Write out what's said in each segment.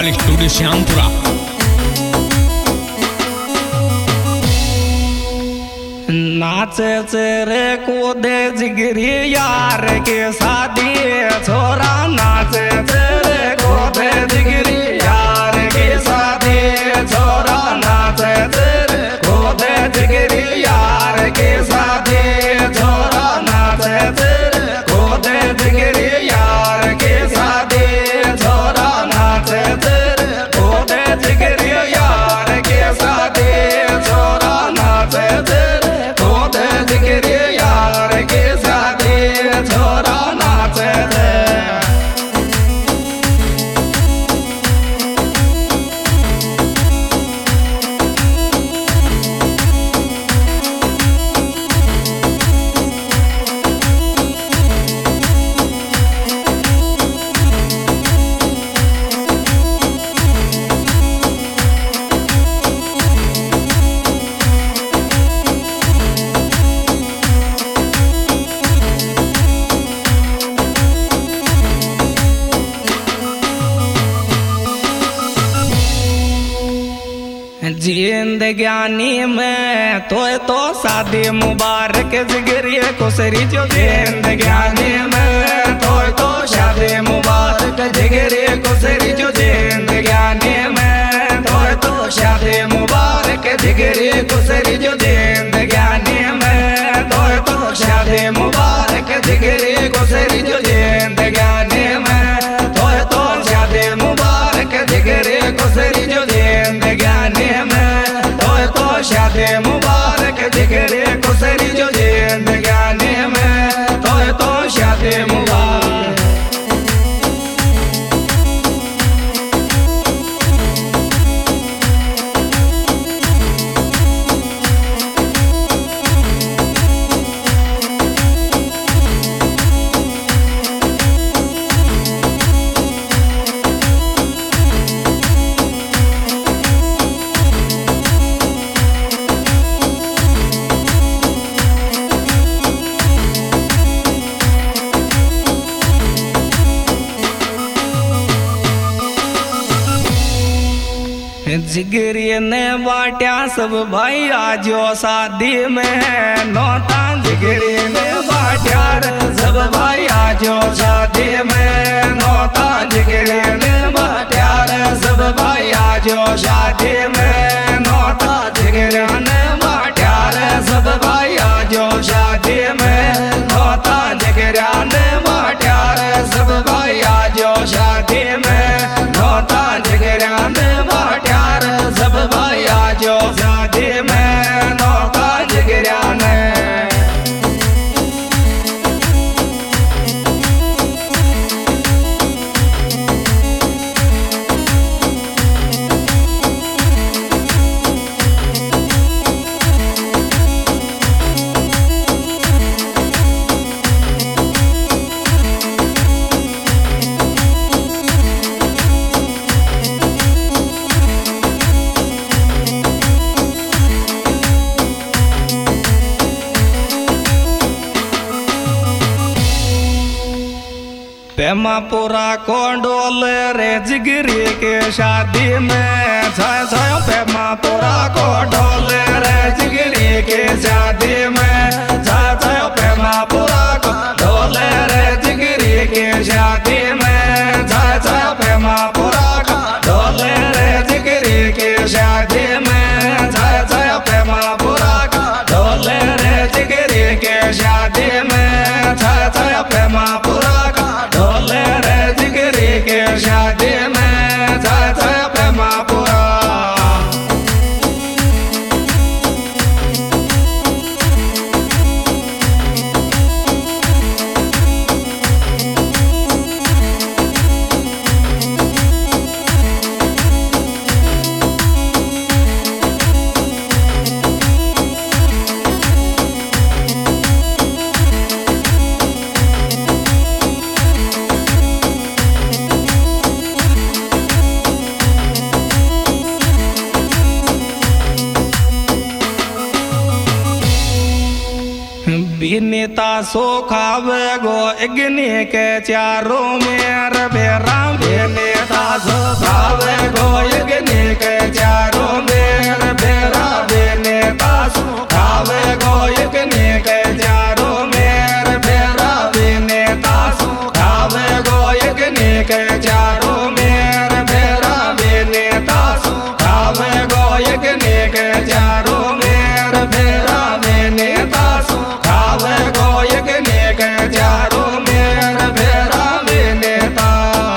Mobile studio Shyampura. नाचे रे कूदे जिगरी यार के शादी छोरा नाचे रे कूदे जिगरी यार के शादी छोरा नाचे रे कूदे जिगरी यार के शादी छोरा नाचे रे कूदे जिगरी यार के शादी छोरा नाचे रे कूदे जिगरी यार के शादी छोरा नाचे यार के शादी छोरा नाचे रे। जिंदगानी में तो शादी मुबारक जिगरी खुसरी जो जिंदगानी में तो शादी मुबारक जिगरी खुसरी जो जिंदगानी में तो शादी मुबारक जिगरी खुसरी जो जिंदगानी में तो शादी मुबारक जिगरी खुसरी जो जिंदगानी में तो शादी मुबारक जिगरी खुसरी जो जिंदगानी में तो शादी मुबारक जिगरी खुसरी जो जिंदगानी में तो शादी मुबारक। जिगरी ने बाटिया सब भाई आजो शादी में नौता जिगरी ने बाटिया सब भाई आजो शादी में नौता जिगरी ने बाटिया सब भाई आजो शादी में नौता जिगरी ने बाटिया सब भाई आजो शादी में नौता जिगरी ने बाटिया सब भाई आजो शादी में नौता जिगरी ने बाटिया सब भाई आजो शादी में नौता जिगरा ने। पेमापुरा कोंडोल रे जिगरी के शादी में छायो पेमापुरा कोंडोल रे जिगरी के शादी में छायो पेमापुरा कोंडोल रे जिगरी के शादी में छायो पेमापुरा कोंडोल रे जिगरी के शादी में छायो पेमापुरा कोंडोल रे जिगरी के शादी में छायो पेमापुरा ढोले रे जिगरी के शादी में छाया पेमापुरा। बिनीता सो खावे गो अग्नि के चारों में बेरा बिनीता तासो भावे गोयगनी के चारों मेर फेरा बेने तासो भावे गोयगनी के चारों मेर फेरा बेने तासो भावे गोयगनी के चारों मेर फेरा बेने तासो भावे गोयगनी के चारों मेर फेरा बेने तासो भावे गोयगनी के चारों मेर फेरा बेने ता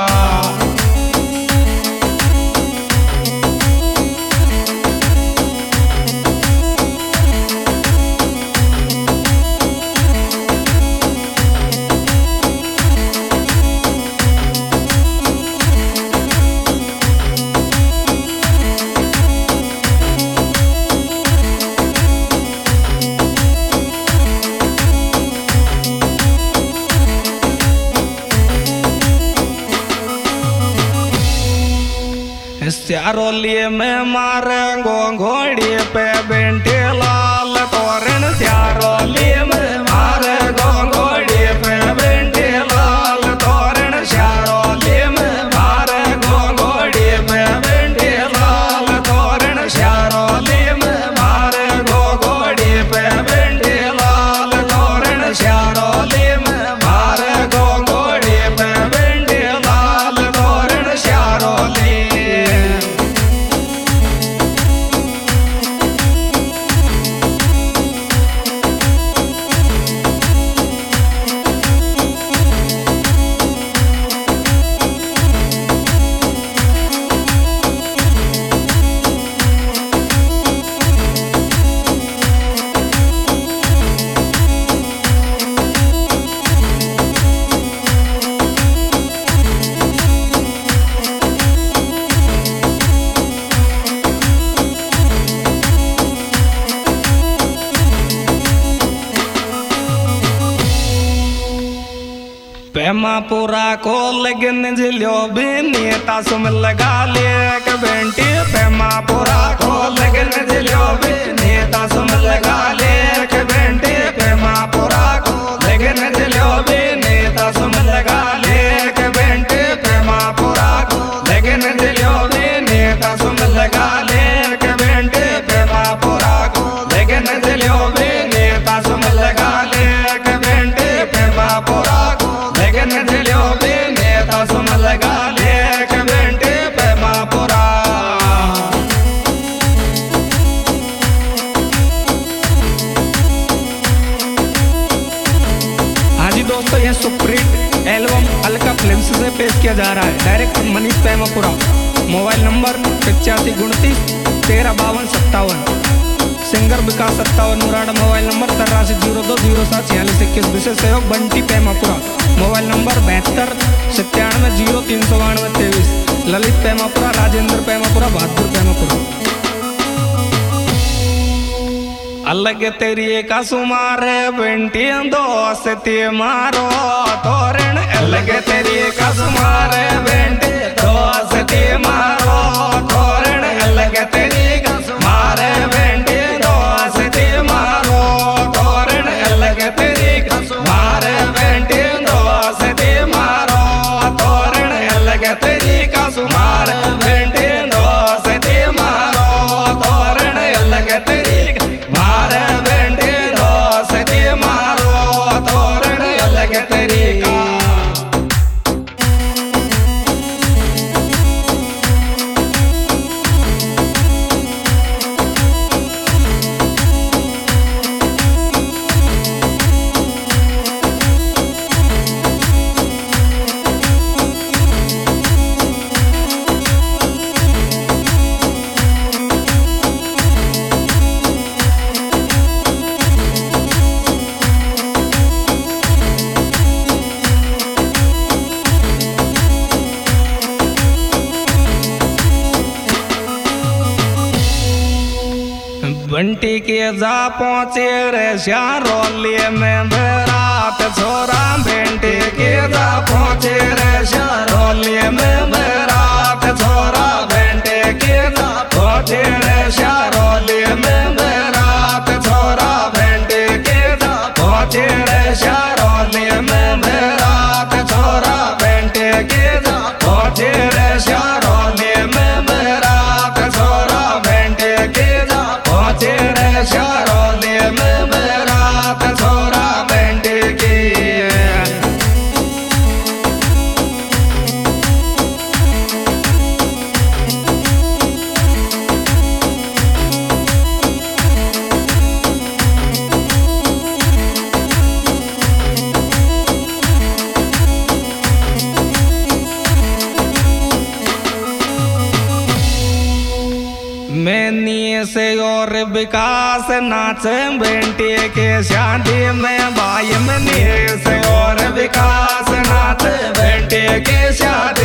स्यारोली में मारे घोड़ी पे बेंटे लाल तोरण स्यारोली में मारे घोड़ी पे बेंटे लाल तोरण स्यारोली में मारे घोड़ी पे बेंटे लाल तोरण स्यारोली में मारे घोड़ी पे बेंटे लाल तोरण स्यारोली में मारे घोड़ी पे बेंटे लाल तोरण स्यारोली पेमापुरा को लगन जिलो बिनी तासुम लगा ले के बेंटी पेमापुरा को लगन जिलो बिनी तासुम लगा ले के बेंटी पेमापुरा को लगन जिलो बिनी तासुम लगा ले के बेंटी पेमापुरा को लगन जिलो बिनी तासुम लगा ले के बेंटी पेमापुरा को लगन जिलो बिनी तासुम लगा ले के बेंटी पेमापुरा को लगन जिलो बिनी तासुम लगा ले के बेंटी पेमापुरा। हाँ जी दोस्तों, यह सुप्रीट एल्बम अलका फिल्म्स से पेश किया जा रहा है। Director Manish Pemapura. Mobile number 8529135257। Singer Vikas 57 Murada. Mobile number 8302074621। विशेष सहयोग बंटी पेमापुरा। Mobile number 7297903923। ललित पेमापुरा, राजेंद्र पेमापुरा, बहादुर पेमापुरा। अलग तेरी का सुमार बेंटी दोस्ती मारो तोरण। अलग तेरी का सुमार बेंटी दोस्ती मारो तोरण। अलग तेरी का सुमार बेंटी दोस्ती मारो तोरण। अलग तेरी का सुमार बेंटी दोस्ती मारो तोरण। अलग तेरी का सुमार बेंटी दोस्ती मारो तोरण। अलग तेरी मारे बेंटी दोस्ती मारो तोरण। अलग तेरी का बंटी के जा पहुँचे रे शारोली में बरात छोरा। बंटी के जा पहुँचे रे शारोली में बरात छोरा। बंटी के जा पहुँचे रे शारोली में बरात छोरा। बंटी के जा पहुँचे रे शारोली में बरात छोरा। बंटी के जा पहुँचे रे विकास नाच बेंटे के शादी में भाई मनीष और विकास नाच बेंटे के शादी